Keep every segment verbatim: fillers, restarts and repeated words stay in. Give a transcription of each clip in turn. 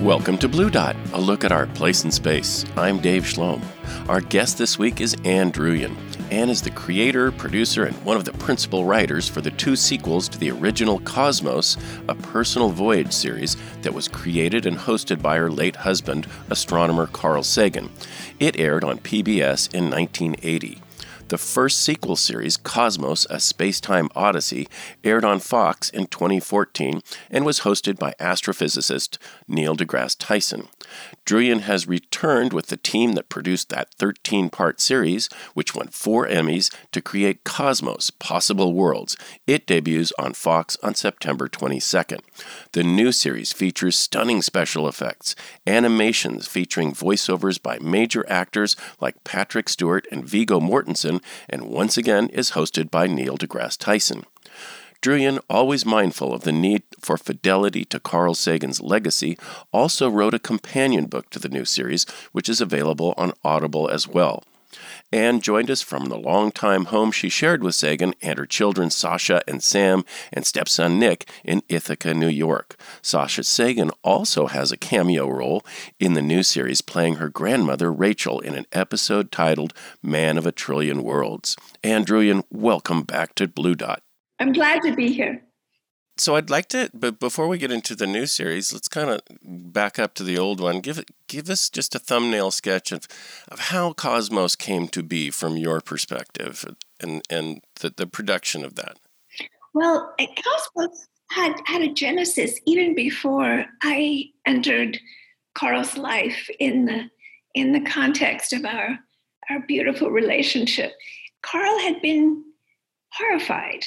Welcome to Blue Dot, a look at our place in space. I'm Dave Schlom. Our guest this week is Ann Druyan. Ann is the creator, producer, and one of the principal writers for the two sequels to the original Cosmos, a personal voyage series that was created and hosted by her late husband, astronomer Carl Sagan. It aired on P B S in nineteen eighty. The first sequel series, Cosmos, A Spacetime Odyssey, aired on Fox in twenty fourteen and was hosted by astrophysicist Neil deGrasse Tyson. Druyan has returned with the team that produced that thirteen-part series, which won four Emmys, to create Cosmos, Possible Worlds. It debuts on Fox on September twenty-second. The new series features stunning special effects, animations featuring voiceovers by major actors like Patrick Stewart and Viggo Mortensen, and once again is hosted by Neil deGrasse Tyson. Druyan, always mindful of the need for fidelity to Carl Sagan's legacy, also wrote a companion book to the new series, which is available on Audible as well. Ann joined us from the longtime home she shared with Sagan and her children Sasha and Sam and stepson Nick in Ithaca, New York. Sasha Sagan also has a cameo role in the new series, playing her grandmother Rachel in an episode titled Man of a Trillion Worlds. Ann Druyan, welcome back to Blue Dot. I'm glad to be here. So I'd like to, but before we get into the new series, let's kind of back up to the old one. Give give us just a thumbnail sketch of, of how Cosmos came to be from your perspective and, and the, the production of that. Well, Cosmos had, had a genesis even before I entered Carl's life in the in the context of our, our beautiful relationship. Carl had been horrified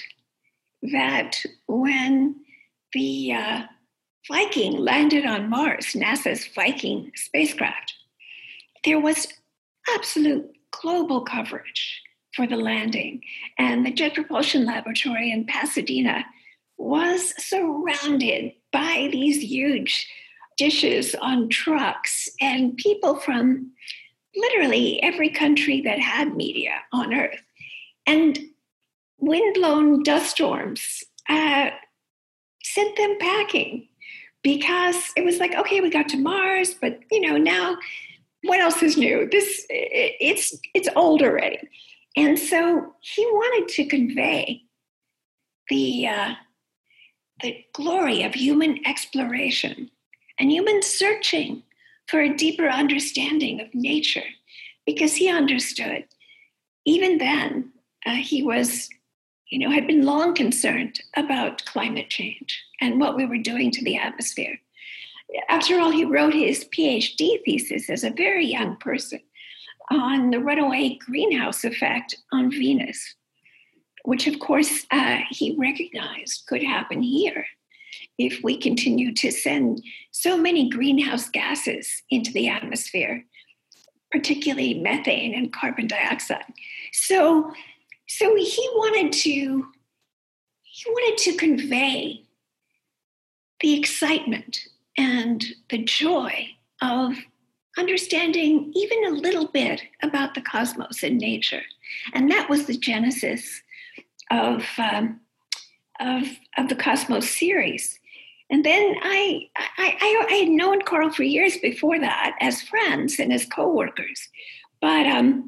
that when the uh, Viking landed on Mars, NASA's Viking spacecraft, there was absolute global coverage for the landing. And the Jet Propulsion Laboratory in Pasadena was surrounded by these huge dishes on trucks and people from literally every country that had media on Earth. And wind-blown dust storms uh, sent them packing because it was like, okay, we got to Mars, but you know, now what else is new? This it, it's it's old already, and so he wanted to convey the uh, the glory of human exploration and human searching for a deeper understanding of nature, because he understood even then uh, he was. you know, had been long concerned about climate change and what we were doing to the atmosphere. After all, he wrote his PhD thesis as a very young person on the runaway greenhouse effect on Venus, which of course uh, he recognized could happen here if we continue to send so many greenhouse gases into the atmosphere, particularly methane and carbon dioxide. So So he wanted to he wanted to convey the excitement and the joy of understanding even a little bit about the cosmos and nature, and that was the genesis of um, of of the Cosmos series. And then I, I I I had known Carl for years before that as friends and as coworkers, but um.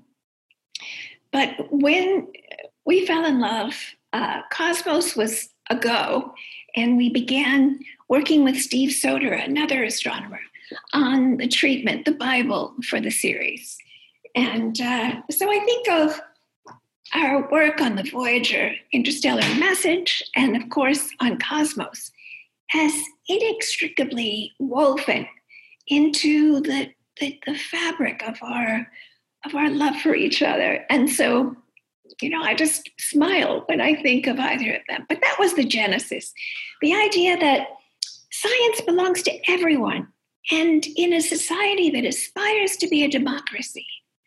But when we fell in love, uh, Cosmos was a go, and we began working with Steve Soter, another astronomer, on the treatment, the Bible for the series. And uh, so I think of our work on the Voyager Interstellar Message, and of course on Cosmos, as inextricably woven into the, the, the fabric of our of our love for each other. And so, you know, I just smile when I think of either of them. But that was the genesis. The idea that science belongs to everyone. And in a society that aspires to be a democracy,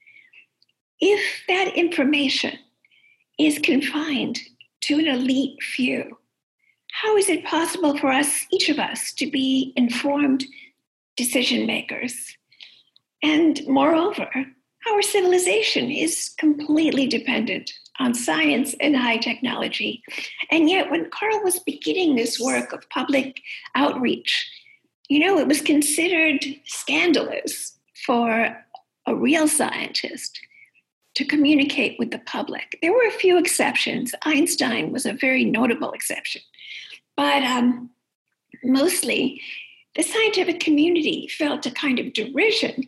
if that information is confined to an elite few, how is it possible for us, each of us, to be informed decision makers? And moreover, our civilization is completely dependent on science and high technology. And yet when Carl was beginning this work of public outreach, you know, it was considered scandalous for a real scientist to communicate with the public. There were a few exceptions. Einstein was a very notable exception. But um, mostly, the scientific community felt a kind of derision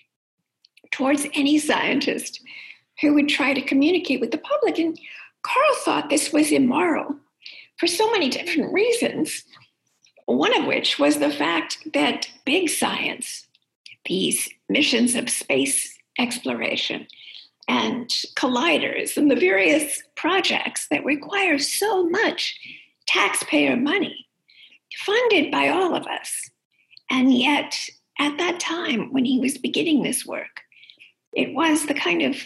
towards any scientist who would try to communicate with the public. And Carl thought this was immoral for so many different reasons, one of which was the fact that big science, these missions of space exploration and colliders and the various projects that require so much taxpayer money, funded by all of us. And yet, at that time, when he was beginning this work, it was the kind of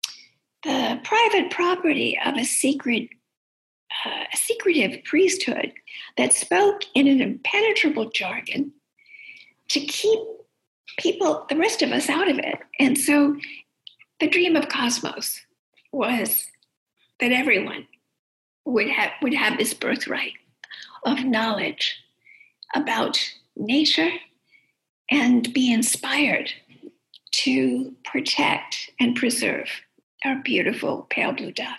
the private property of a secret, uh, a secretive priesthood that spoke in an impenetrable jargon to keep people, the rest of us, out of it. And so the dream of Cosmos was that everyone would have would have this birthright of knowledge about nature and be inspired to protect and preserve our beautiful pale blue dot.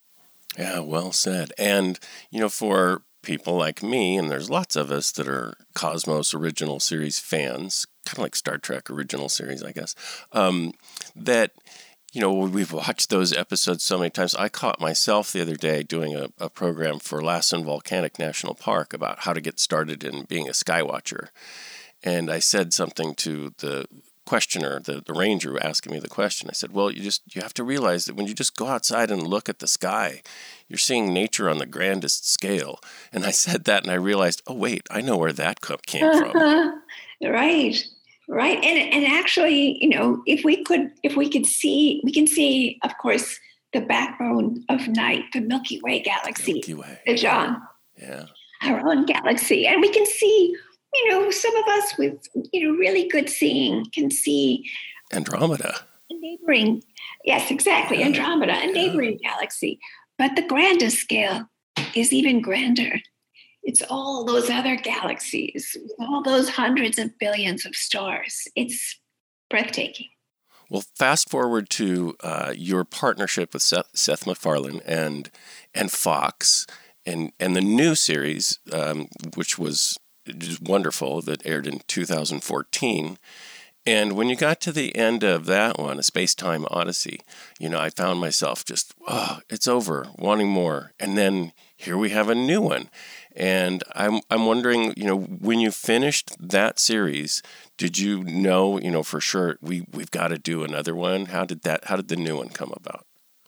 Yeah, well said. And, you know, for people like me, and there's lots of us that are Cosmos original series fans, kind of like Star Trek original series, I guess, um, that, you know, we've watched those episodes so many times. I caught myself the other day doing a, a program for Lassen Volcanic National Park about how to get started in being a skywatcher. And I said something to the questioner, the, the ranger asking me the question. I said, well, you just you have to realize that when you just go outside and look at the sky, you're seeing nature on the grandest scale. And I said that and I realized, oh, wait, I know where that came from. Right. Right. And and actually, you know, if we could if we could see, we can see, of course, the backbone of night, the Milky Way galaxy, Milky Way. the John, yeah, our own galaxy. And we can see, you know, some of us with, you know, really good seeing can see Andromeda. A neighboring, yes, exactly, yeah. Andromeda, a neighboring yeah. galaxy. But the grandest scale is even grander. It's all those other galaxies, all those hundreds of billions of stars. It's breathtaking. Well, fast forward to uh, your partnership with Seth, Seth MacFarlane and and Fox, and and the new series, um, which was just wonderful, that aired in two thousand fourteen. And when you got to the end of that one, A Space-Time Odyssey, you know, I found myself just, oh, it's over, wanting more. And then here we have a new one. And I'm I'm wondering, you know, when you finished that series, did you know, you know, for sure we we've got to do another one? How did that? How did the new one come about?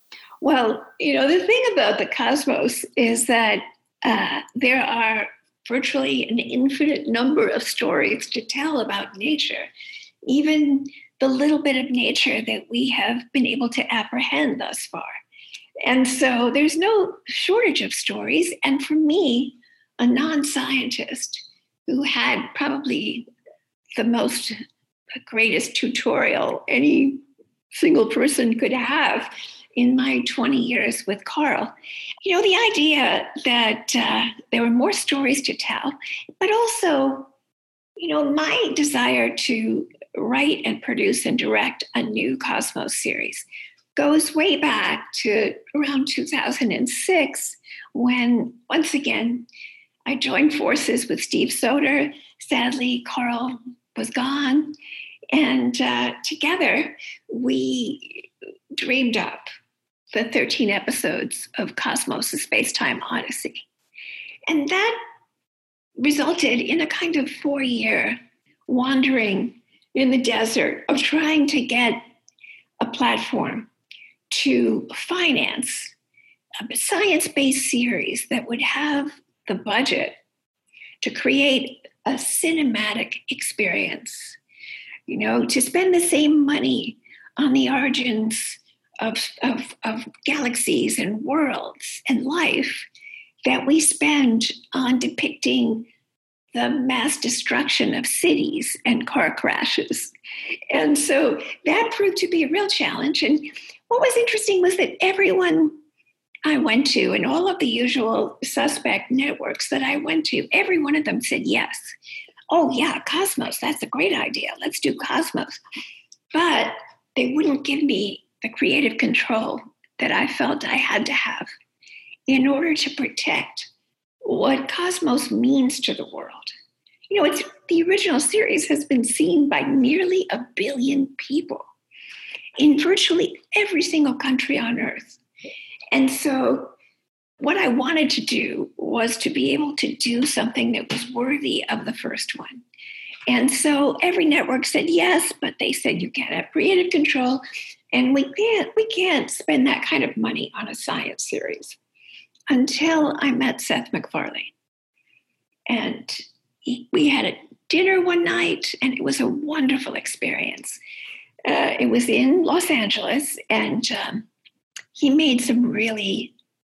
Well, you know, the thing about the Cosmos is that uh, there are virtually an infinite number of stories to tell about nature, even the little bit of nature that we have been able to apprehend thus far. And so there's no shortage of stories. And for me, a non-scientist who had probably the most the greatest tutorial any single person could have in my twenty years with Carl, you know, the idea that uh, there were more stories to tell, but also, you know, my desire to write and produce and direct a new Cosmos series goes way back to around two thousand six, when, once again, I joined forces with Steve Soter. Sadly, Carl was gone. And uh, together, we dreamed up the thirteen episodes of Cosmos, A Space-Time Odyssey. And that resulted in a kind of four-year wandering in the desert of trying to get a platform to finance a science-based series that would have the budget to create a cinematic experience, you know, to spend the same money on the origins of, of, of galaxies and worlds and life that we spend on depicting the mass destruction of cities and car crashes. And so that proved to be a real challenge. And what was interesting was that everyone I went to, and all of the usual suspect networks that I went to, every one of them said yes. oh yeah, Cosmos, that's a great idea. Let's do Cosmos. But they wouldn't give me the creative control that I felt I had to have in order to protect what Cosmos means to the world. You know, it's the original series has been seen by nearly a billion people in virtually every single country on Earth. And so what I wanted to do was to be able to do something that was worthy of the first one. And so every network said yes, but they said you can't have creative control, and we can't we can't spend that kind of money on a science series. Until I met Seth MacFarlane. And he, we had a dinner one night, and it was a wonderful experience. Uh, it was in Los Angeles, and um, he made some really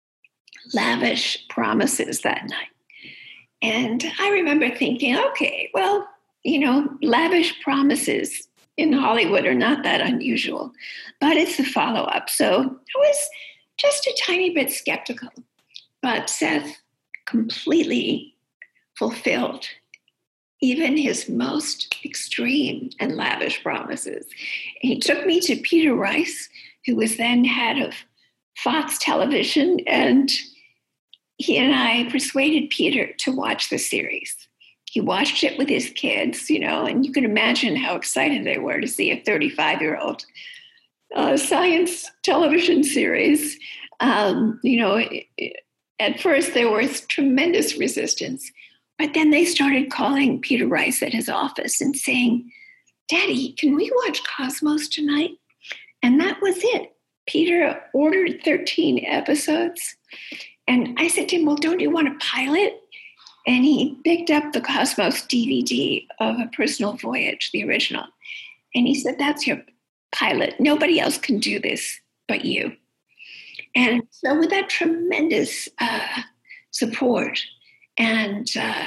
lavish promises that night. And I remember thinking, okay, well, you know, lavish promises in Hollywood are not that unusual, but it's the follow-up. So I was just a tiny bit skeptical. But Seth completely fulfilled even his most extreme and lavish promises. He took me to Peter Rice, who was then head of Fox Television, and he and I persuaded Peter to watch the series. He watched it with his kids, you know, and you can imagine how excited they were to see a thirty-five-year-old uh, science television series. Um, you know, it, it, at first there was tremendous resistance, but then they started calling Peter Rice at his office and saying, Daddy, can we watch Cosmos tonight? And that was it. Peter ordered thirteen episodes. And I said to him, well, don't you want a pilot? And he picked up the Cosmos D V D of A Personal Voyage, the original. And he said, that's your pilot. Nobody else can do this but you. And so with that tremendous uh, support, and uh,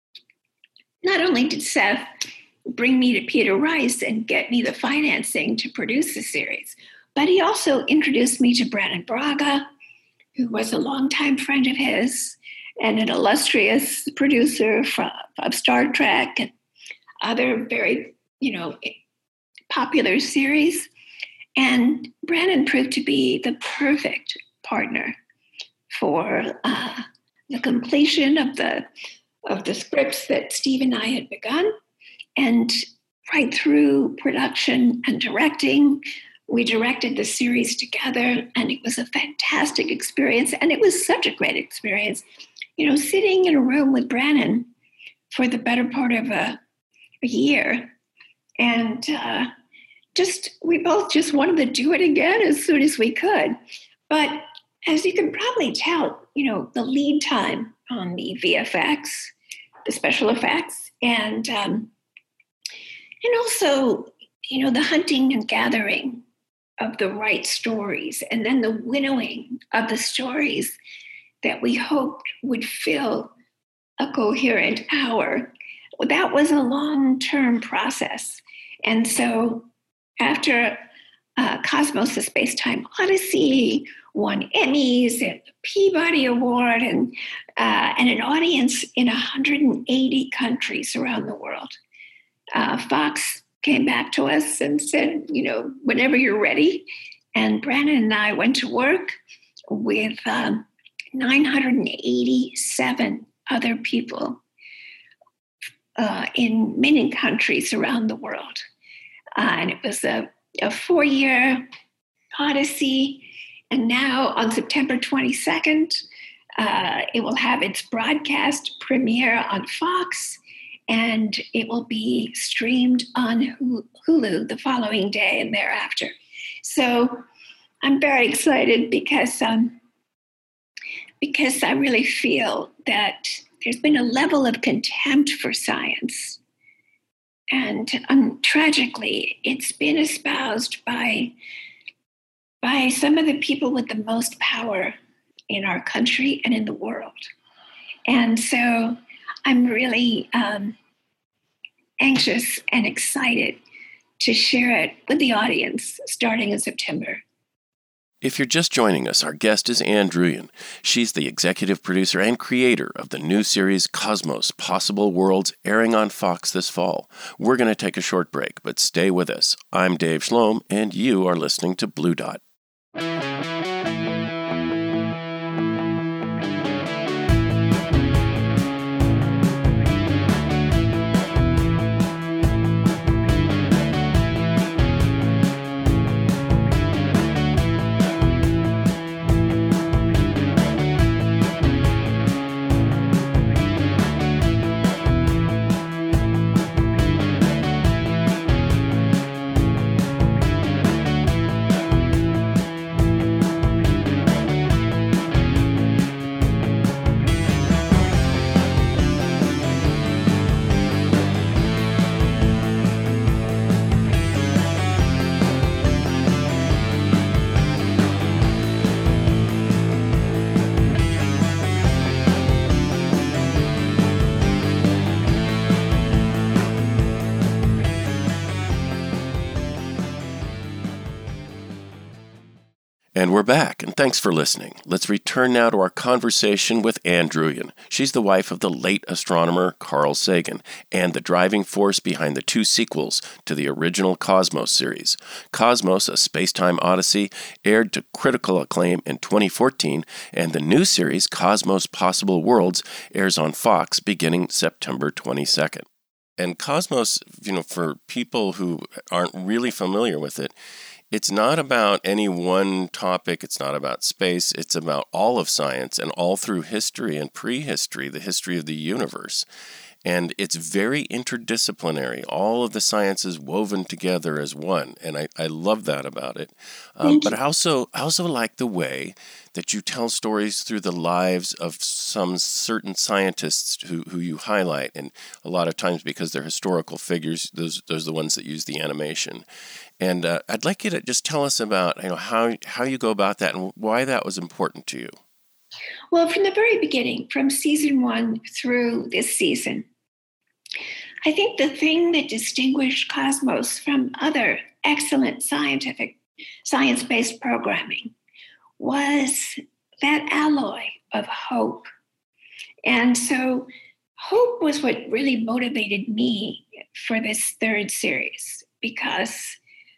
not only did Seth bring me to Peter Rice and get me the financing to produce the series, but he also introduced me to Brannon Braga, who was a longtime friend of his and an illustrious producer from, of Star Trek and other very, you know, popular series. And Brannon proved to be the perfect partner for uh, the completion of the of the scripts that Steve and I had begun, and right through production and directing. We directed the series together, and it was a fantastic experience. And it was such a great experience, you know, sitting in a room with Brannon for the better part of a, a year. And uh, just, we both just wanted to do it again as soon as we could. But as you can probably tell, you know, the lead time on the V F X, the special effects, and um, and also, you know, the hunting and gathering of the right stories, and then the winnowing of the stories that we hoped would fill a coherent hour. Well, that was a long-term process. And so after uh, Cosmos, the Space-Time Odyssey won Emmys and the Peabody Award, and, uh, and an audience in one hundred eighty countries around the world, uh, Fox came back to us and said, you know, whenever you're ready. And Brannon and I went to work with um, nine hundred eighty-seven other people uh, in many countries around the world. Uh, and it was a, a four-year odyssey. And now on September twenty-second, uh, it will have its broadcast premiere on Fox, and it will be streamed on Hulu the following day and thereafter. So I'm very excited because um, because I really feel that there's been a level of contempt for science. And um, tragically, it's been espoused by, by some of the people with the most power in our country and in the world. And so I'm really um, anxious and excited to share it with the audience starting in September. If you're just joining us, our guest is Ann Druyan. She's the executive producer and creator of the new series Cosmos: Possible Worlds, airing on Fox this fall. We're going to take a short break, but stay with us. I'm Dave Shlom, and you are listening to Blue Dot. And we're back, and thanks for listening. Let's return now to our conversation with Ann Druyan. She's the wife of the late astronomer Carl Sagan, and the driving force behind the two sequels to the original Cosmos series. Cosmos: A Space-Time Odyssey aired to critical acclaim in twenty fourteen, and the new series, Cosmos: Possible Worlds, airs on Fox beginning September twenty-second. And Cosmos, you know, for people who aren't really familiar with it, it's not about any one topic. It's not about space. It's about all of science and all through history and prehistory, the history of the universe. And it's very interdisciplinary, all of the sciences woven together as one. And I, I love that about it. Um, but I also, I also like the way that you tell stories through the lives of some certain scientists who, who you highlight. And a lot of times, because they're historical figures, those, those are the ones that use the animation. And uh, I'd like you to just tell us about, you know, how how you go about that and why that was important to you. Well, from the very beginning, from season one through this season, I think the thing that distinguished Cosmos from other excellent scientific, science-based programming was that alloy of hope. And so hope was what really motivated me for this third series, because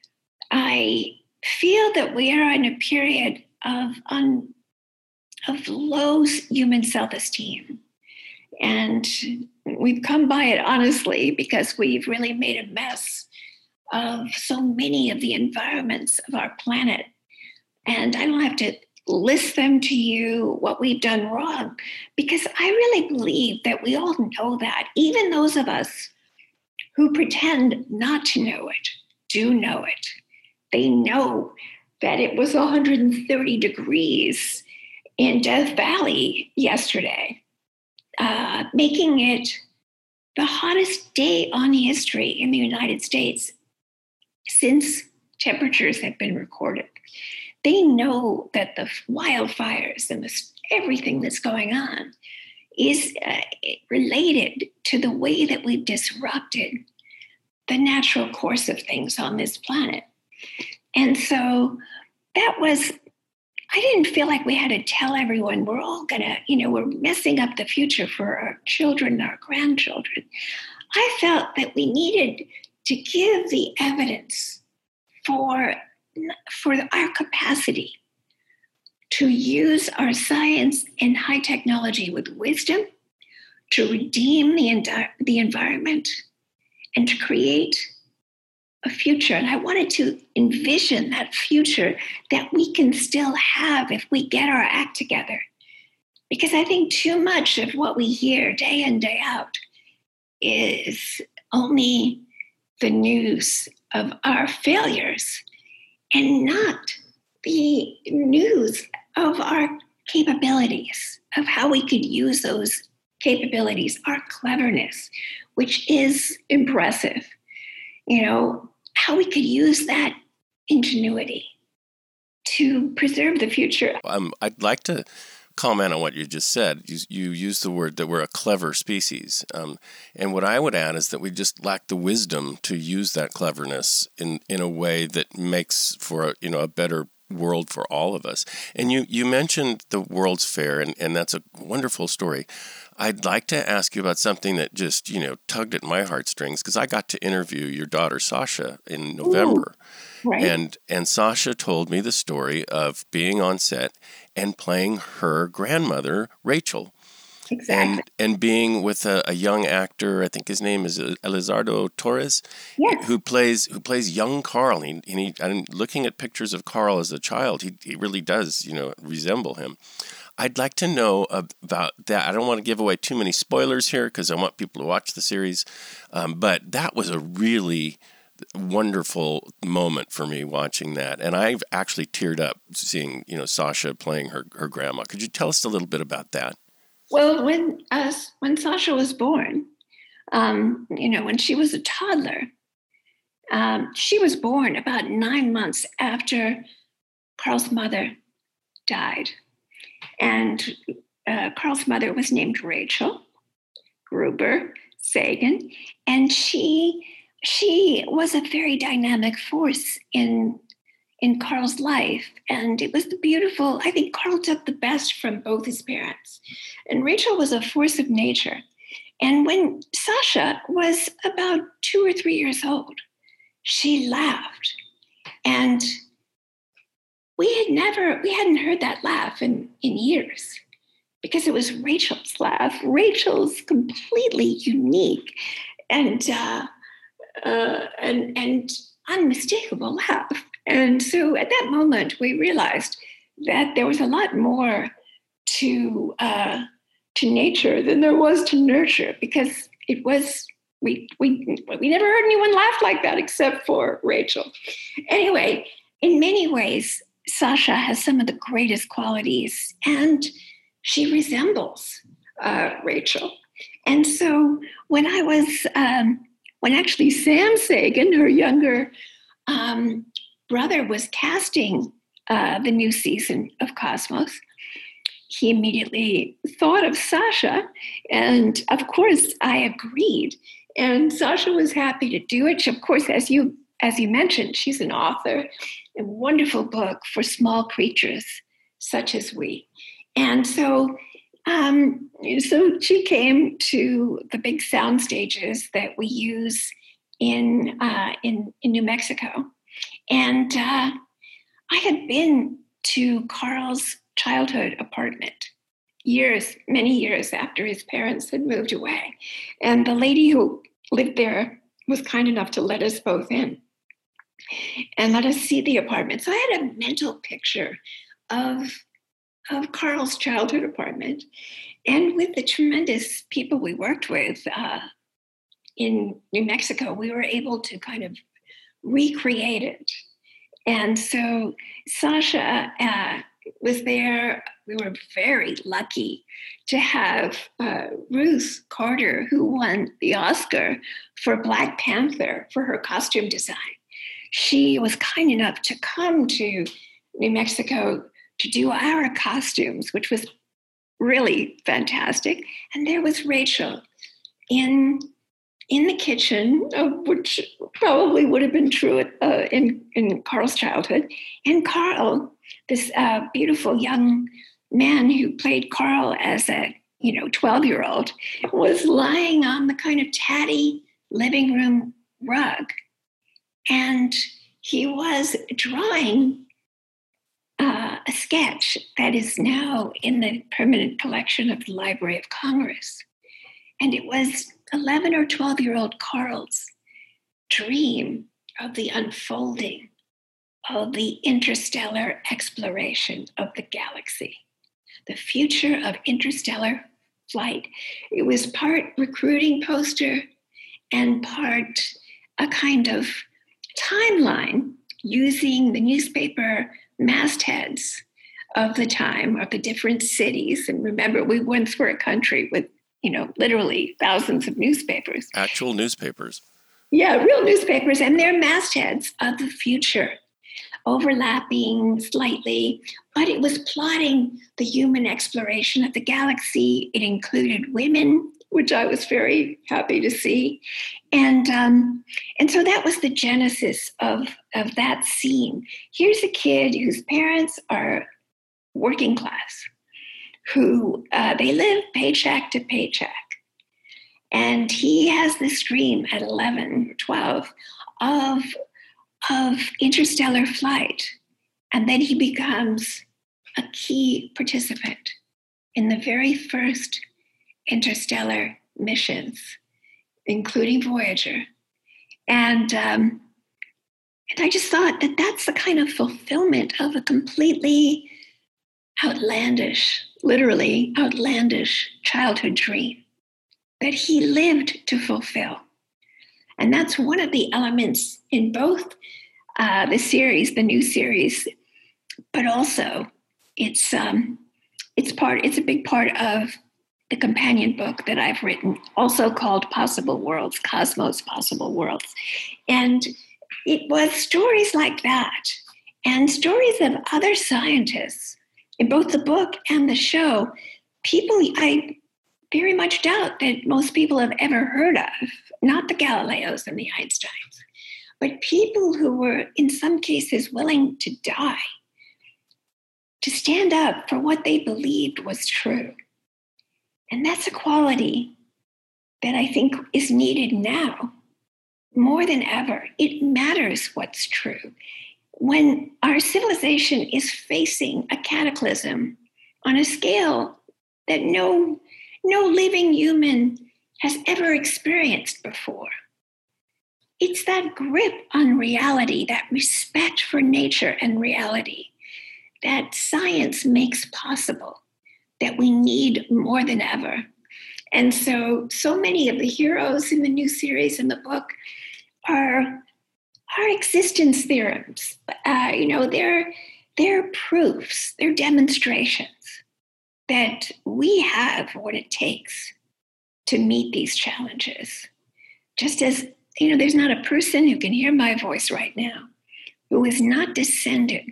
I feel that we are in a period of un, of low human self-esteem. And we've come by it honestly because we've really made a mess of so many of the environments of our planet. And I don't have to list them to you, what we've done wrong, because I really believe that we all know that. Even those of us who pretend not to know it do know it. They know that it was one hundred thirty degrees in Death Valley yesterday, uh, making it the hottest day on history in the United States since temperatures have been recorded. They know that the wildfires and the, everything that's going on is uh, related to the way that we've disrupted the natural course of things on this planet. And so that was, I didn't feel like we had to tell everyone we're all gonna, you know, we're messing up the future for our children, our grandchildren. I felt that we needed to give the evidence for, for our capacity to use our science and high technology with wisdom, to redeem the, enti- the environment, and to create a future. And I wanted to envision that future that we can still have if we get our act together. Because I think too much of what we hear day in, day out is only the news of our failures and not the news of our capabilities, of how we could use those capabilities, our cleverness, which is impressive. You know, how we could use that ingenuity to preserve the future. Um, I'd like to comment on what you just said. You, you used the word that we're a clever species. Um, and what I would add is that we just lack the wisdom to use that cleverness in, in a way that makes for a, you know, a better world for all of us. And you, you mentioned the World's Fair, and, and that's a wonderful story. I'd like to ask you about something that just, you know, tugged at my heartstrings, because I got to interview your daughter, Sasha, in November. Ooh, right. And and Sasha told me the story of being on set and playing her grandmother, Rachel. Exactly. And and being with a, a young actor, I think his name is Elizardo Torres, yes. who plays who plays young Carl. And, he, and, he, and looking at pictures of Carl as a child, he he really does, you know, resemble him. I'd like to know about that. I don't want to give away too many spoilers here because I want people to watch the series. Um, but that was a really wonderful moment for me watching that. And I've actually teared up seeing, you know, Sasha playing her, her grandma. Could you tell us a little bit about that? Well, when uh, when Sasha was born, um, you know, when she was a toddler, um, she was born about nine months after Carl's mother died. And uh, Carl's mother was named Rachel Gruber Sagan, and she she was a very dynamic force in in Carl's life. And it was the beautiful, I think Carl took the best from both his parents. And Rachel was a force of nature. And when Sasha was about two or three years old, she laughed. And we had never, we hadn't heard that laugh in, in years, because it was Rachel's laugh. Rachel's completely unique and uh, uh, and and unmistakable laugh. And so at that moment, we realized that there was a lot more to uh, to nature than there was to nurture, because it was, we we we never heard anyone laugh like that except for Rachel. Anyway, in many ways, Sasha has some of the greatest qualities, and she resembles uh, Rachel. And so when I was, um, when actually Sam Sagan, her younger um, brother, was casting uh, the new season of Cosmos, he immediately thought of Sasha. And of course, I agreed. And Sasha was happy to do it. She, of course, as you as you mentioned, she's an author, a wonderful book for small creatures such as we. And so, um, so she came to the big sound stages that we use in uh, in, in New Mexico. And uh, I had been to Carl's childhood apartment years, many years after his parents had moved away. And the lady who lived there was kind enough to let us both in and let us see the apartment. So I had a mental picture of, of Carl's childhood apartment. And with the tremendous people we worked with uh, in New Mexico, we were able to kind of recreate it. And so Sasha uh, was there. We were very lucky to have uh, Ruth Carter, who won the Oscar for Black Panther for her costume design. She was kind enough to come to New Mexico to do our costumes, which was really fantastic. And there was Rachel in in the kitchen, uh, which probably would have been true at, uh, in, in Carl's childhood. And Carl, this uh, beautiful young man who played Carl as a, you know, twelve-year-old, was lying on the kind of tatty living room rug. And he was drawing uh, a sketch that is now in the permanent collection of the Library of Congress. And it was eleven or twelve-year-old Carl's dream of the unfolding of the interstellar exploration of the galaxy, the future of interstellar flight. It was part recruiting poster and part a kind of timeline using the newspaper mastheads of the time of the different cities. And remember, we once were a country with, you know, literally thousands of newspapers. Actual newspapers. Yeah, real newspapers, and they're mastheads of the future, overlapping slightly, but it was plotting the human exploration of the galaxy. It included women which I was very happy to see. And um, and so that was the genesis of, of that scene. Here's a kid whose parents are working class, who uh, they live paycheck to paycheck. And he has this dream at eleven or twelve of, of interstellar flight. And then he becomes a key participant in the very first interstellar missions, including Voyager. And, um, and I just thought that that's the kind of fulfillment of a completely outlandish, literally outlandish childhood dream that he lived to fulfill. And that's one of the elements in both uh, the series, the new series, but also it's um, it's part. It's a big part of the companion book that I've written, also called Possible Worlds, Cosmos Possible Worlds. And it was stories like that and stories of other scientists in both the book and the show, people I very much doubt that most people have ever heard of, not the Galileos and the Einsteins, but people who were in some cases willing to die, to stand up for what they believed was true. And that's a quality that I think is needed now more than ever. It matters what's true. When our civilization is facing a cataclysm on a scale that no, no living human has ever experienced before, it's that grip on reality, that respect for nature and reality that science makes possible, that we need more than ever. And so, so many of the heroes in the new series in the book are, are existence theorems. Uh, you know, they're, they're proofs, they're demonstrations that we have what it takes to meet these challenges. Just as, you know, there's not a person who can hear my voice right now who is not descended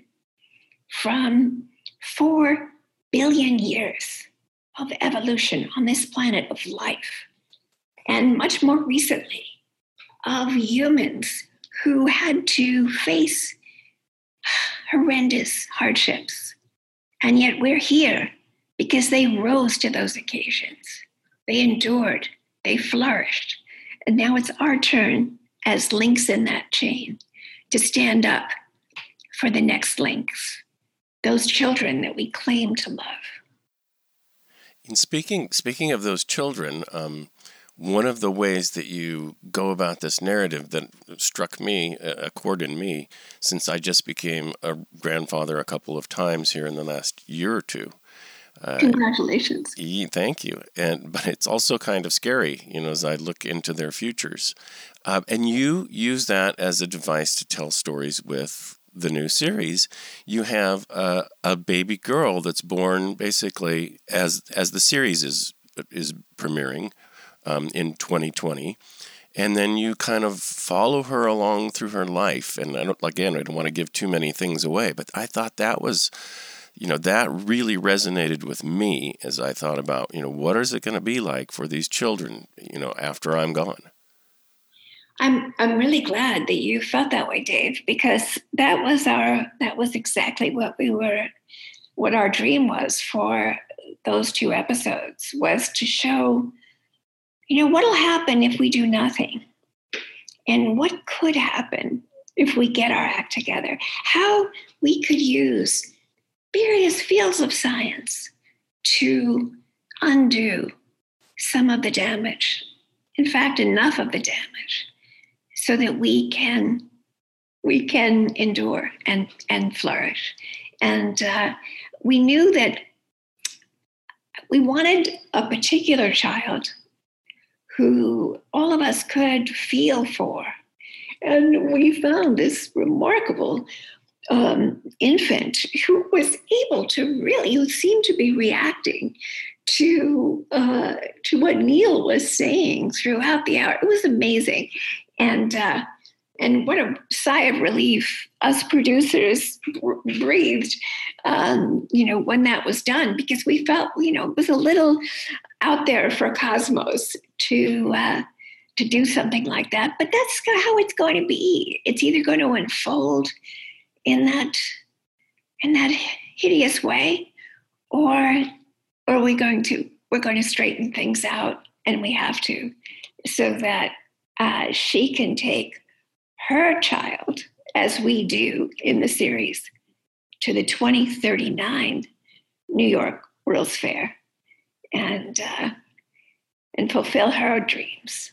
from four billion years of evolution on this planet of life, and much more recently of humans who had to face horrendous hardships. And yet we're here because they rose to those occasions. They endured, they flourished. And now it's our turn as links in that chain to stand up for the next links, those children that we claim to love. In speaking speaking of those children, um, one of the ways that you go about this narrative that struck me, a chord in me, since I just became a grandfather a couple of times here in the last year or two. Uh, Congratulations. Thank you. And but it's also kind of scary, you know, as I look into their futures. Uh, and you use that as a device to tell stories with the new series. You have a, a baby girl that's born basically as as the series is is premiering um, in twenty twenty, and then you kind of follow her along through her life. And I don't, again, I don't want to give too many things away, but I thought that was, you know, that really resonated with me as I thought about, you know, what is it going to be like for these children, you know, after I'm gone. I'm I'm really glad that you felt that way, Dave, because that was our that was exactly what we were, what our dream was for those two episodes, was to show, you know, what'll happen if we do nothing, and what could happen if we get our act together, how we could use various fields of science to undo some of the damage. In fact, enough of the damage so that we can we can endure and, and flourish. And uh, we knew that we wanted a particular child who all of us could feel for. And we found this remarkable um, infant who was able to really, who seemed to be reacting to uh, to what Neil was saying throughout the hour. It was amazing. And uh, and what a sigh of relief us producers breathed, um, you know, when that was done, because we felt, you know, it was a little out there for Cosmos to uh, to do something like that. But that's how it's going to be. It's either going to unfold in that in that hideous way, or or are we going to we're going to straighten things out, and we have to, so that uh, she can take her child, as we do in the series, to the twenty thirty-nine New York World's Fair, and uh, and fulfill her dreams.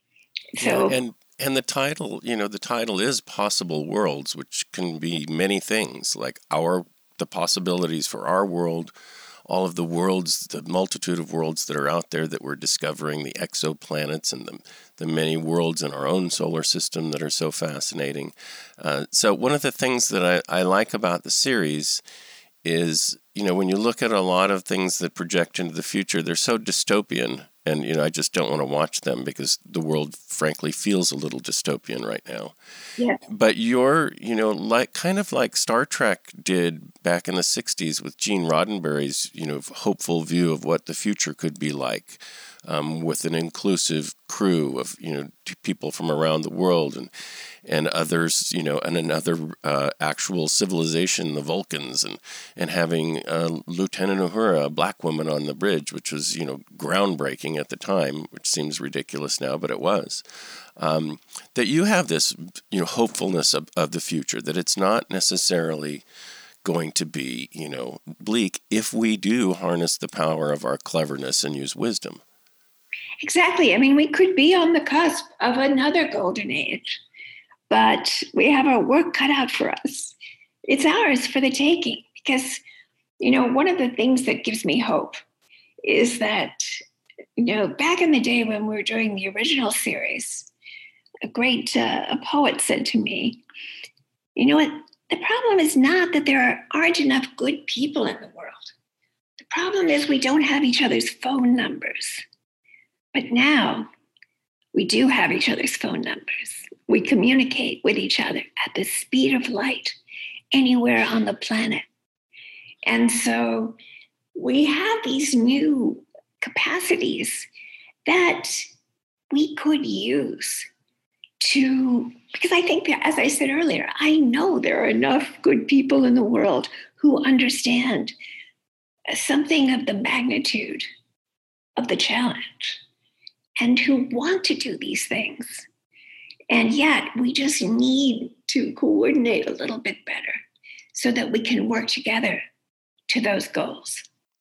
So yeah, and and the title, you know, the title is Possible Worlds, which can be many things, like our the possibilities for our world, all of the worlds, the multitude of worlds that are out there that we're discovering, the exoplanets and the, the many worlds in our own solar system that are so fascinating. Uh, so one of the things that I, I like about the series is, you know, when you look at a lot of things that project into the future, they're so dystopian. And, you know, I just don't want to watch them because the world, frankly, feels a little dystopian right now. yeah, But you're, you know, like kind of like Star Trek did back in the sixties with Gene Roddenberry's, you know, hopeful view of what the future could be like, um, with an inclusive crew of, you know, people from around the world and and others, you know, and another uh, actual civilization, the Vulcans, and and having uh, Lieutenant Uhura, a black woman on the bridge, which was, you know, groundbreaking at the time, which seems ridiculous now, but it was. Um, that you have this, you know, hopefulness of, of the future, that it's not necessarily going to be, you know, bleak if we do harness the power of our cleverness and use wisdom. exactly. I mean, we could be on the cusp of another golden age, but we have our work cut out for us. It's ours for the taking, because, you know, one of the things that gives me hope is that, you know, back in the day when we were doing the original series, a great uh, a poet said to me, you know what, the problem is not that there aren't enough good people in the world. The problem is we don't have each other's phone numbers. But now we do have each other's phone numbers. We communicate with each other at the speed of light anywhere on the planet. And so we have these new capacities that we could use to, because I think that, as I said earlier, I know there are enough good people in the world who understand something of the magnitude of the challenge and who want to do these things. And yet we just need to coordinate a little bit better so that we can work together to those goals.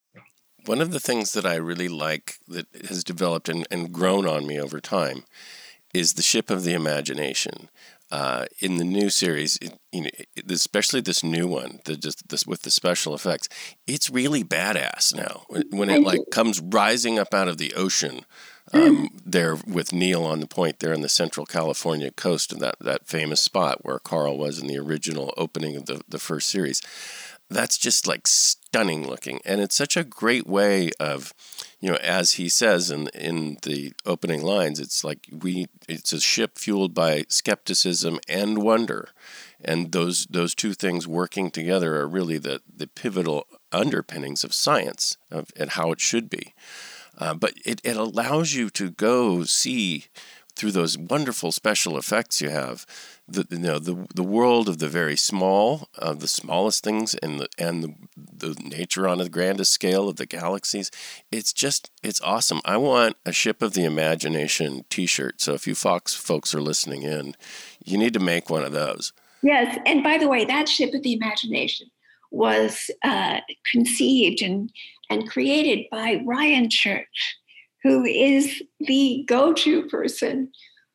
One of the things that I really like that has developed and, and grown on me over time is the ship of the imagination. Uh, in the new series, it, you know, it, especially this new one, the, just this with the special effects, it's really badass now. When, when it like comes rising up out of the ocean, um, mm. there with Neil on the point there in the Central California coast, and that, that famous spot where Carl was in the original opening of the, the first series. That's just like stunning looking. And it's such a great way of, you know, as he says in in the opening lines, it's like we it's a ship fueled by skepticism and wonder. And those those two things working together are really the, the pivotal underpinnings of science of, and how it should be. Uh, but it, it allows you to go see through those wonderful special effects you have, the you know the the world of the very small, of uh, the smallest things, and the and the, the nature on the grandest scale of the galaxies. It's just it's awesome. I want a Ship of the Imagination T-shirt. So if you Fox folks are listening in, you need to make one of those. Yes, and by the way, that Ship of the Imagination was uh, conceived and and created by Ryan Church, who is the go-to person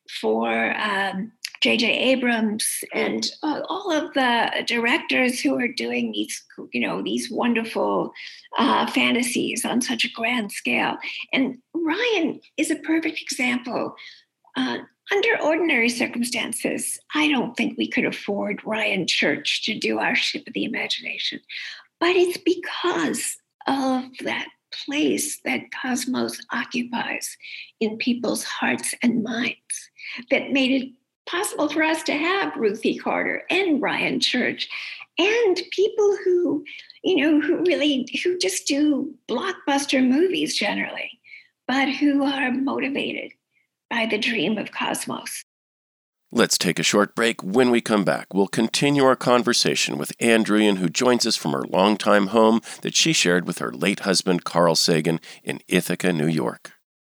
for um, J J Abrams and uh, all of the directors who are doing these, you know, these wonderful uh, fantasies on such a grand scale. And Ryan is a perfect example. Uh, under ordinary circumstances, I don't think we could afford Ryan Church to do our Ship of the Imagination, but it's because of that place that Cosmos occupies in people's hearts and minds that made it possible for us to have Ruthie Carter and Brian Church and people who, you know, who really, who just do blockbuster movies generally, but who are motivated by the dream of cosmos. Let's take a short break. When we come back, we'll continue our conversation with Ann Druyan, who joins us from her longtime home that she shared with her late husband, Carl Sagan, in Ithaca, New York.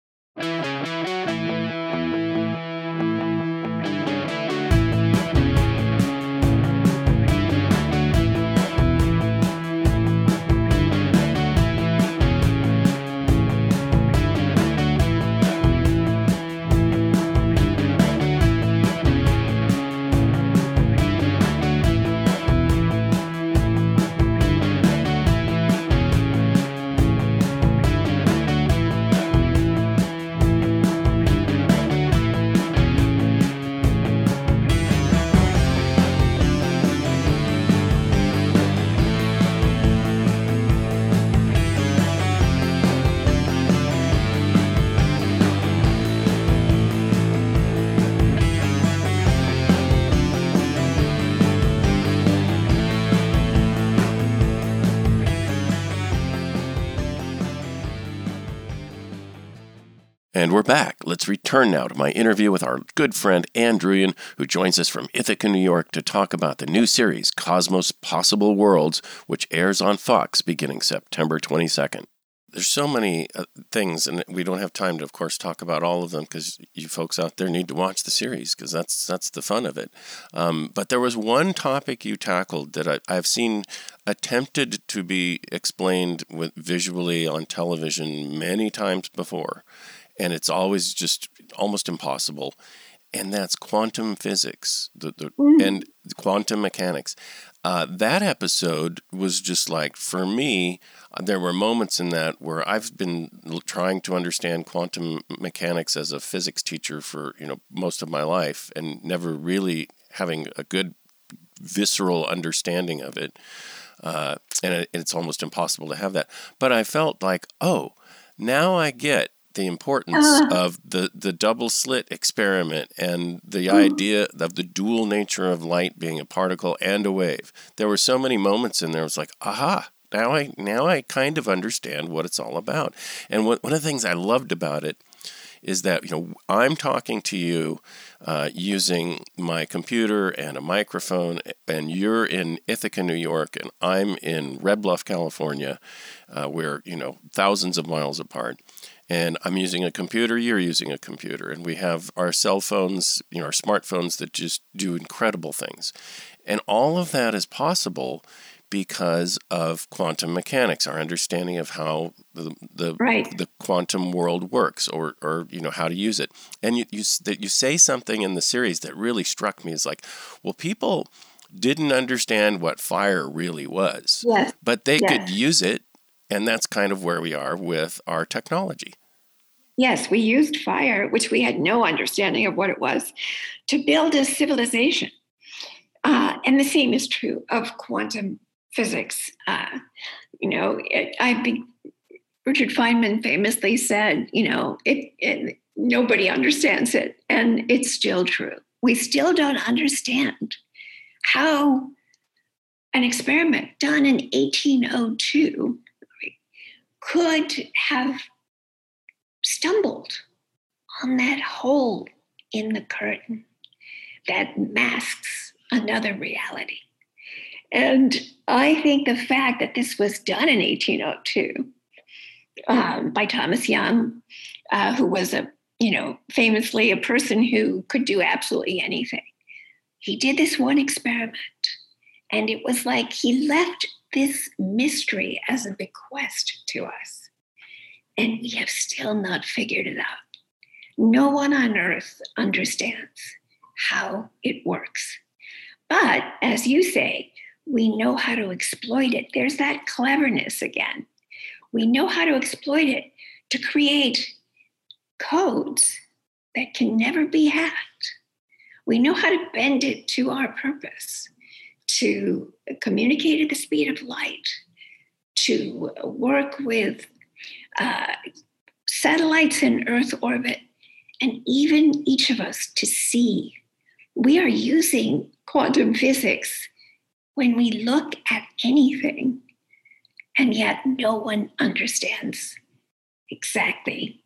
And we're back. Let's return now to my interview with our good friend Ann Druyan, who joins us from Ithaca, New York, to talk about the new series, Cosmos Possible Worlds, which airs on Fox beginning September twenty-second. There's so many uh, things, and we don't have time to, of course, talk about all of them because you folks out there need to watch the series because that's that's the fun of it. Um, but there was one topic you tackled that I, I've seen attempted to be explained with visually on television many times before. And it's always just almost impossible, and that's quantum physics the, the, mm. and quantum mechanics. Uh, that episode was just like, for me, there were moments in that where I've been trying to understand quantum mechanics as a physics teacher for, you know, most of my life and never really having a good visceral understanding of it. Uh, and it, it's almost impossible to have that. But I felt like, oh, now I get the importance uh. of the, the double slit experiment and the mm. idea of the dual nature of light being a particle and a wave. There were so many moments in there. It was like, aha, now I now I kind of understand what it's all about. And what, one of the things I loved about it is that, you know, I'm talking to you uh, using my computer and a microphone, and you're in Ithaca, New York, and I'm in Red Bluff, California, uh, we're, you know, thousands of miles apart. And I'm using a computer, you're using a computer, and we have our cell phones, you know, our smartphones that just do incredible things. And all of that is possible because of quantum mechanics, our understanding of how the the, right. the quantum world works, or or you know how to use it. And you you that you say something in the series that really struck me is like, well, people didn't understand what fire really was, yes. but they yes. could use it. And that's kind of where we are with our technology. Yes, we used fire, which we had no understanding of what it was, to build a civilization. Uh, and the same is true of quantum physics. Uh, you know, it, I think Richard Feynman famously said, you know, it, it nobody understands it. And it's still true. We still don't understand how an experiment done in eighteen oh two could have stumbled on that hole in the curtain that masks another reality. And I think the fact that this was done in eighteen oh two um, by Thomas Young, uh, who was a, you know, famously a person who could do absolutely anything. He did this one experiment, and it was like he left this mystery as a bequest to us. And we have still not figured it out. No one on earth understands how it works. But as you say, we know how to exploit it. There's that cleverness again. We know how to exploit it to create codes that can never be hacked. We know how to bend it to our purpose, to communicate at the speed of light, to work with uh, satellites in Earth orbit, and even each of us to see we are using quantum physics when we look at anything, and yet no one understands exactly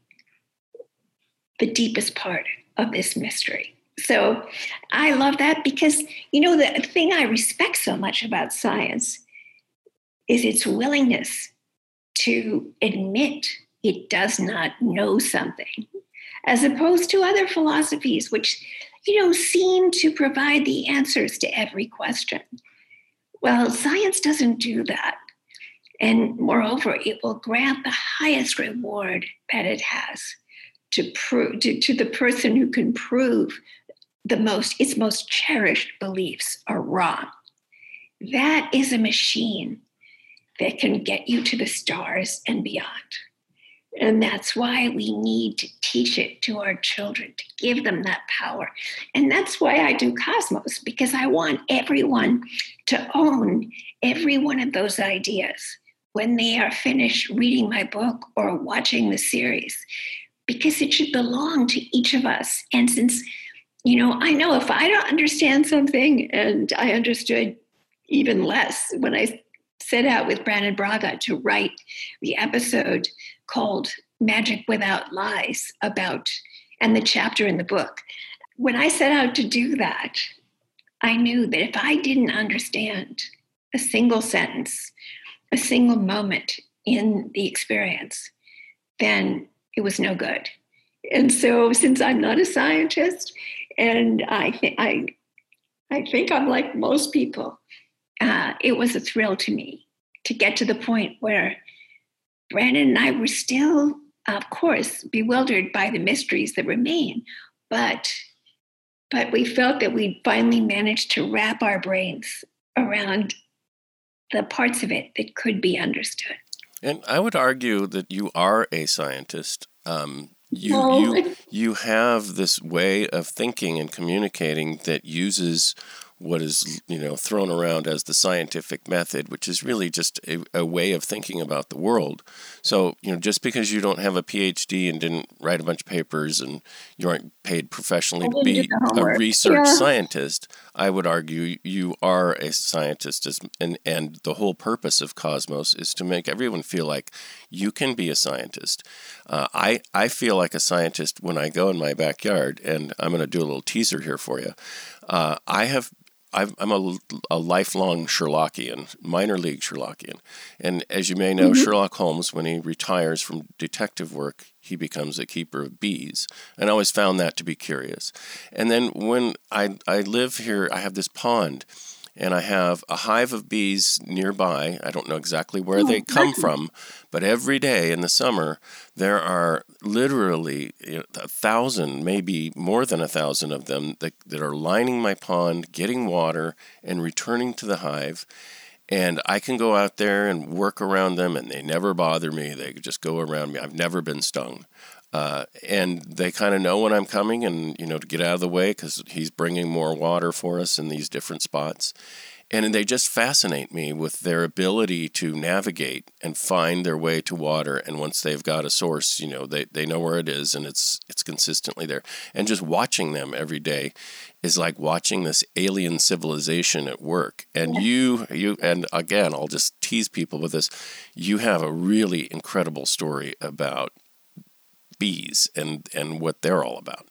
the deepest part of this mystery. So I love that because, you know, the thing I respect so much about science is its willingness to admit it does not know something, as opposed to other philosophies, which, you know, seem to provide the answers to every question. Well, science doesn't do that. And moreover, it will grant the highest reward that it has to prove to, to the person who can prove the most, its most cherished beliefs are wrong. That is a machine that can get you to the stars and beyond. And that's why we need to teach it to our children, to give them that power. And that's why I do Cosmos, because I want everyone to own every one of those ideas when they are finished reading my book or watching the series, because it should belong to each of us. And since, you know, I know if I don't understand something, and I understood even less when I set out with Brannon Braga to write the episode called Magic Without Lies about, and the chapter in the book. When I set out to do that, I knew that if I didn't understand a single sentence, a single moment in the experience, then it was no good. And so since I'm not a scientist, and I think I I think I'm like most people, uh, it was a thrill to me to get to the point where Brannon and I were still, of course, bewildered by the mysteries that remain, but but we felt that we finally managed to wrap our brains around the parts of it that could be understood. And I would argue that you are a scientist. Um, you No. you you have this way of thinking and communicating that uses what is, you know, thrown around as the scientific method, which is really just a, a way of thinking about the world. So, you know, just because you don't have a P H D and didn't write a bunch of papers and you aren't paid professionally to be a research yeah. scientist, I would argue you are a scientist. And, and the whole purpose of Cosmos is to make everyone feel like you can be a scientist. Uh, I, I feel like a scientist when I go in my backyard, and I'm going to do a little teaser here for you. Uh, I have I'm a, a lifelong Sherlockian, minor league Sherlockian. And as you may know, mm-hmm. Sherlock Holmes, when he retires from detective work, he becomes a keeper of bees. And I always found that to be curious. And then when I, I live here, I have this pond, and I have a hive of bees nearby. I don't know exactly where oh, they come from, but every day in the summer, there are literally you know, a thousand, maybe more than a thousand of them that, that are lining my pond, getting water, and returning to the hive. And I can go out there and work around them, and they never bother me. They just go around me. I've never been stung. Uh, and they kind of know when I'm coming and, you know, to get out of the way because he's bringing more water for us in these different spots. And they just fascinate me with their ability to navigate and find their way to water. And once they've got a source, you know, they, they know where it is and it's it's consistently there. And just watching them every day is like watching this alien civilization at work. And you, you, and again, I'll just tease people with this. You have a really incredible story about bees and, and what they're all about.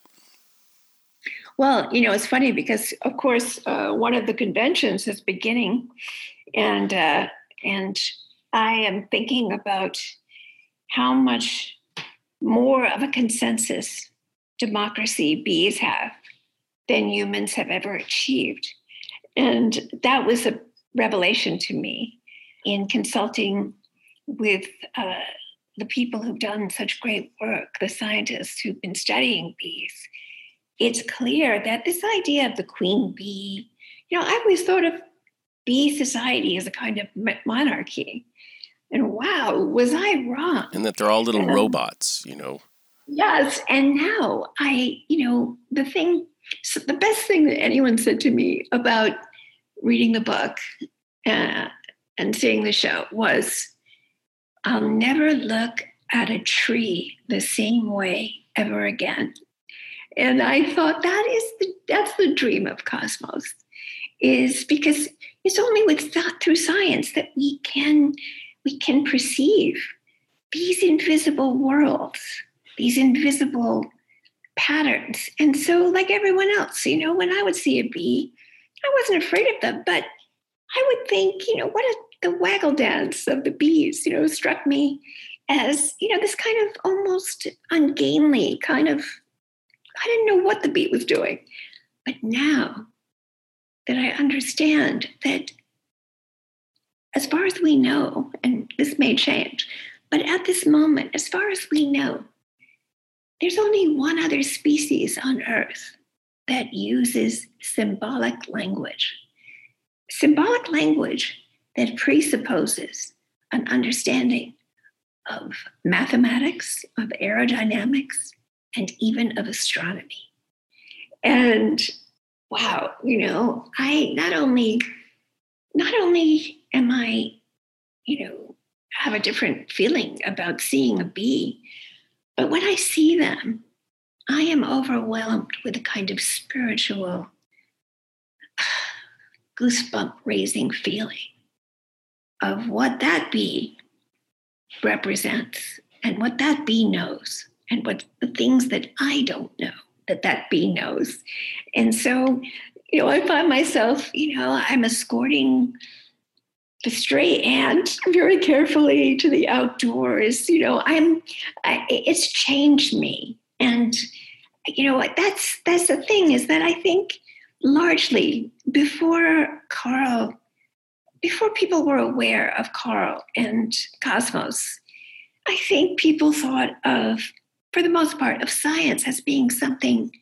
Well, you know, it's funny because, of course, uh, one of the conventions is beginning, and uh, and I am thinking about how much more of a consensus democracy bees have than humans have ever achieved. And that was a revelation to me in consulting with uh, the people who've done such great work, the scientists who've been studying bees. It's clear that this idea of the queen bee, you know, I always thought of bee society as a kind of monarchy. And wow, was I wrong? And that they're all little um, robots, you know. Yes. And now I, you know, the thing, so the best thing that anyone said to me about reading the book uh, and seeing the show was, I'll never look at a tree the same way ever again. And I thought that is the, that's the dream of Cosmos, is because it's only with thought through science that we can we can perceive these invisible worlds, these invisible patterns. And so, like everyone else, you know, when I would see a bee, I wasn't afraid of them, but I would think, you know, what a, the waggle dance of the bees, you know, struck me as, you know, this kind of almost ungainly kind of, I didn't know what the bee was doing. But now that I understand that, as far as we know, and this may change, but at this moment, as far as we know, there's only one other species on Earth that uses symbolic language. Symbolic language that presupposes an understanding of mathematics, of aerodynamics, and even of astronomy. And wow, you know, I not only, not only am I, you know, have a different feeling about seeing a bee, but when I see them, I am overwhelmed with a kind of spiritual, goosebump raising feeling of what that bee represents and what that bee knows and what the things that I don't know that that bee knows. And so, you know, I find myself, you know, I'm escorting the stray ant very carefully to the outdoors. You know, I'm, I, it's changed me. And, you know, that's, that's the thing, is that I think largely before Carl, before people were aware of Carl and Cosmos, I think people thought of, for the most part, of science as being something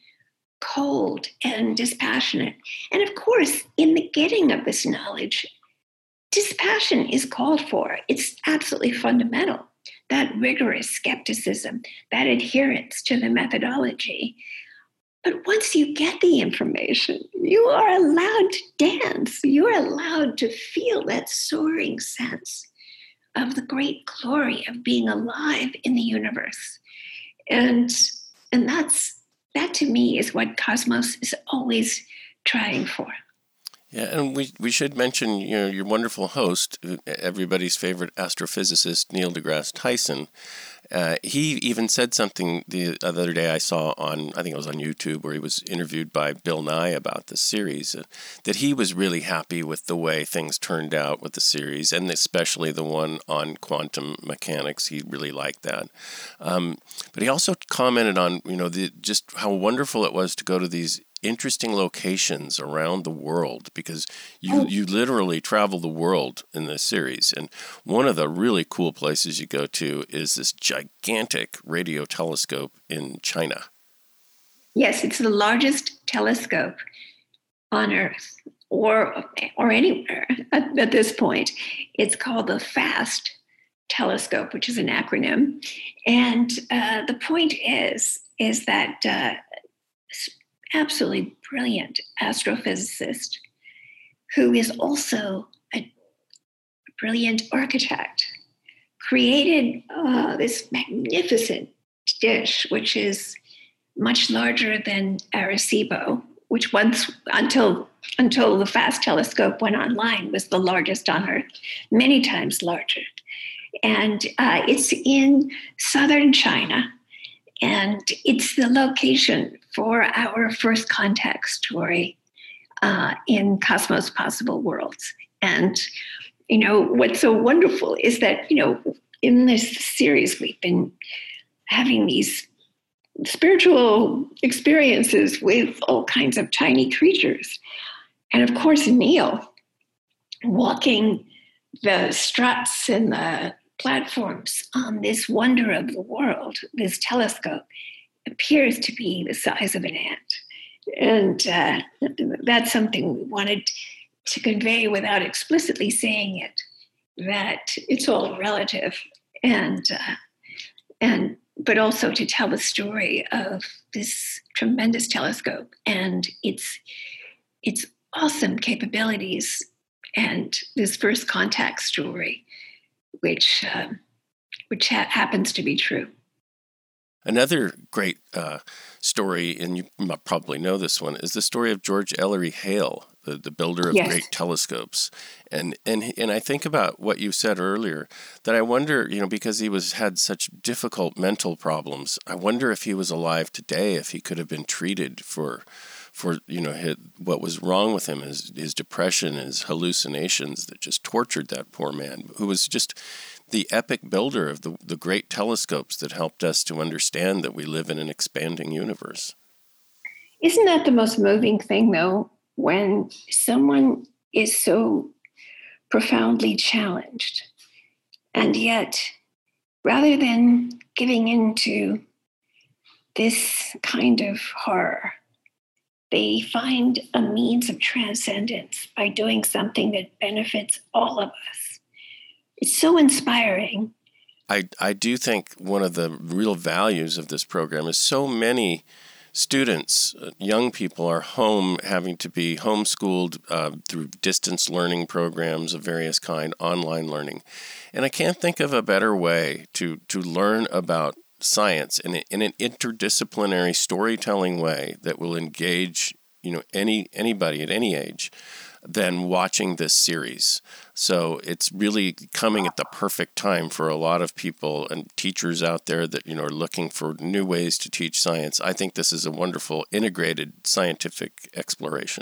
cold and dispassionate. And of course, in the getting of this knowledge, dispassion is called for. It's absolutely fundamental. That rigorous skepticism, that adherence to the methodology. But once you get the information, you are allowed to dance. You are allowed to feel that soaring sense of the great glory of being alive in the universe. And, and that's, that to me is what Cosmos is always trying for. Yeah, and we we should mention, you know, your wonderful host, everybody's favorite astrophysicist, Neil deGrasse Tyson. Uh, he even said something the other day I saw on, I think it was on YouTube, where he was interviewed by Bill Nye about the series, uh, that he was really happy with the way things turned out with the series, and especially the one on quantum mechanics. He really liked that. Um, but he also commented on, you know, the, just how wonderful it was to go to these interesting locations around the world, because you you literally travel the world in this series. And one of the really cool places you go to is this gigantic radio telescope in China. Yes, it's the largest telescope on Earth, or or anywhere at, at this point. It's called the FAST telescope, which is an acronym. And uh, the point is, is that uh, absolutely brilliant astrophysicist who is also a brilliant architect created uh, this magnificent dish, which is much larger than Arecibo, which once, until until the FAST telescope went online, was the largest on Earth, many times larger. And uh, it's in southern China. And it's the location for our first contact story uh, in Cosmos Possible Worlds. And, you know, what's so wonderful is that, you know, in this series, we've been having these spiritual experiences with all kinds of tiny creatures. And of course, Neil, walking the struts and the platforms on this wonder of the world, this telescope, appears to be the size of an ant. And uh, that's something we wanted to convey without explicitly saying it, that it's all relative, and uh, and but also to tell the story of this tremendous telescope and its its awesome capabilities, and this first contact story, which uh, which ha- happens to be true. Another great uh, story, and you probably know this one, is the story of George Ellery Hale, the, the builder of Yes. great telescopes. And and and I think about what you said earlier, that I wonder, you know, because he was had such difficult mental problems, I wonder if he was alive today, if he could have been treated for, for you know, his, what was wrong with him, his, his depression, his hallucinations that just tortured that poor man, who was just the epic builder of the, the great telescopes that helped us to understand that we live in an expanding universe. Isn't that the most moving thing, though, when someone is so profoundly challenged, and yet, rather than giving into this kind of horror, they find a means of transcendence by doing something that benefits all of us. It's so inspiring. I, I do think one of the real values of this program is so many students, uh, young people, are home having to be homeschooled uh, through distance learning programs of various kind, online learning. And I can't think of a better way to, to learn about science in, a, in an interdisciplinary storytelling way that will engage, you know, any anybody at any age than watching this series. So it's really coming at the perfect time for a lot of people and teachers out there that, you know, are looking for new ways to teach science. I think this is a wonderful integrated scientific exploration.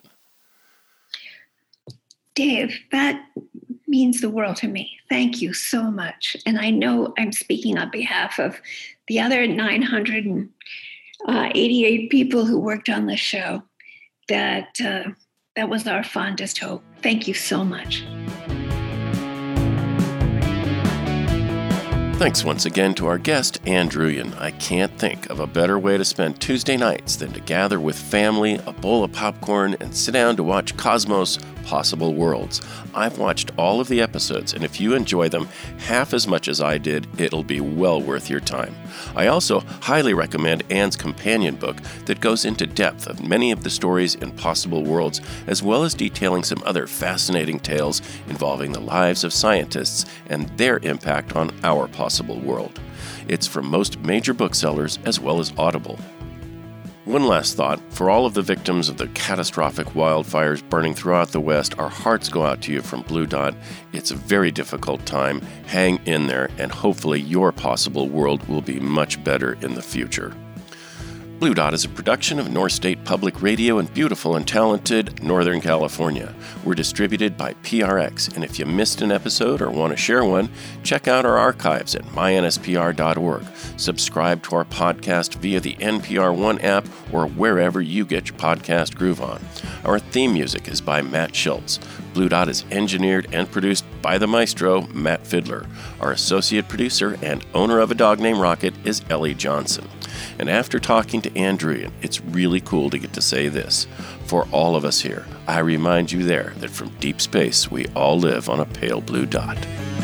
Dave, that means the world to me. Thank you so much. And I know I'm speaking on behalf of the other nine hundred eighty-eight people who worked on the show that uh, that was our fondest hope. Thank you so much. Thanks once again to our guest, Ann Druyan. I can't think of a better way to spend Tuesday nights than to gather with family, a bowl of popcorn, and sit down to watch Cosmos Possible Worlds. I've watched all of the episodes, and if you enjoy them half as much as I did, it'll be well worth your time. I also highly recommend Ann's companion book that goes into depth of many of the stories in Possible Worlds, as well as detailing some other fascinating tales involving the lives of scientists and their impact on our possible world. It's from most major booksellers as well as Audible. One last thought. For all of the victims of the catastrophic wildfires burning throughout the West, our hearts go out to you from Blue Dot. It's a very difficult time. Hang in there, and hopefully your possible world will be much better in the future. Blue Dot is a production of North State Public Radio in beautiful and talented Northern California. We're distributed by P R X, and if you missed an episode or want to share one, check out our archives at my N S P R dot org. Subscribe to our podcast via the N P R One app or wherever you get your podcast groove on. Our theme music is by Matt Schultz. Blue Dot is engineered and produced by the maestro, Matt Fiddler. Our associate producer and owner of a dog named Rocket is Ellie Johnson. And after talking to Ann Druyan, it's really cool to get to say this. For all of us here, I remind you there that from deep space, we all live on a pale blue dot.